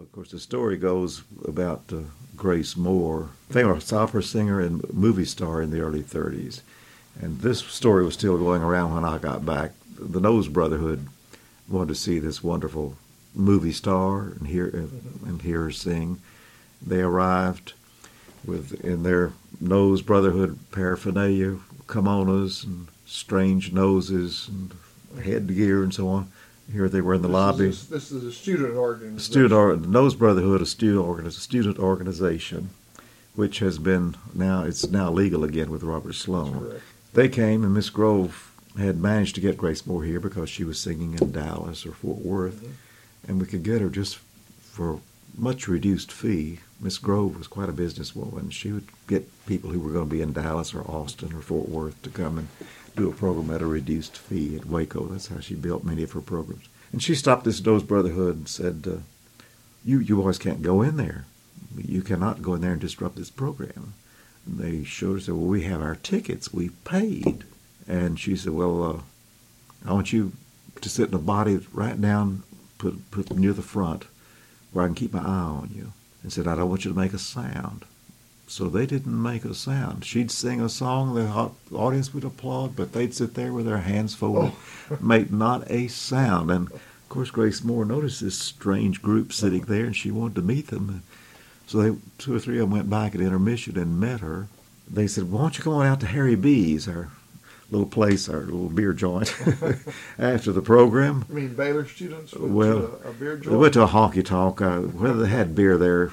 Of course, the story goes about Grace Moore, famous opera singer and movie star in the early 30s. And this story was still going around when I got back. The Knowles Brotherhood wanted to see this wonderful movie star and hear her sing. They arrived in their Knowles Brotherhood paraphernalia, kimonos and strange noses and headgear and so on. Here they were in the lobby. This is a student organization. The Knowles Brotherhood, a student organization, which has been it's now legal again with Robert Sloan. They came, and Miss Grove had managed to get Grace Moore here because she was singing in Dallas or Fort Worth, and we could get her just for much reduced fee. Miss Grove was quite a businesswoman. She would get people who were going to be in Dallas or Austin or Fort Worth to come and do a program at a reduced fee at Waco. That's how she built many of her programs. And she stopped this Knowles Brotherhood and said, you boys can't go in there. You cannot go in there and disrupt this program. And they showed her, said, well, we have our tickets. We paid. And she said, well, I want you to sit in a body right down, put near the front, where I can keep my eye on you. And said, I don't want you to make a sound. So they didn't make a sound. She'd sing a song, the audience would applaud, but they'd sit there with their hands folded, make not a sound. And, of course, Grace Moore noticed this strange group sitting there, and she wanted to meet them. So two or three of them went back at intermission and met her. They said, why don't you come on out to Harry B's, our little place, our little beer joint, after the program. You mean Baylor students went to a beer joint? They went to a honky-tonk. Whether they had beer there,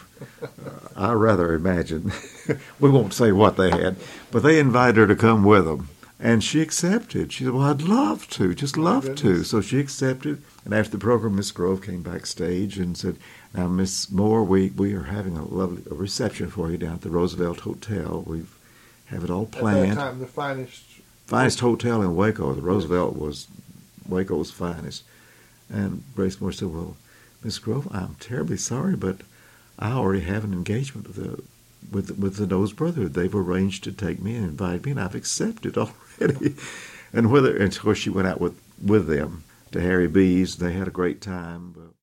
I rather imagine. We won't say what they had, but they invited her to come with them. And she accepted. She said, well, I'd love to, just love to. So she accepted. And after the program, Miss Grove came backstage and said, now, Miss Moore, we are having a lovely reception for you down at the Roosevelt Hotel. We have it all planned. At that time, the finest hotel in Waco. The Roosevelt was Waco's finest. And Grace Moore said, well, Miss Grove, I'm terribly sorry, but I already have an engagement with the Knowles Brotherhood. They've arranged to take me and invite me, and I've accepted already. And of course, she went out with them to Harry B's. They had a great time.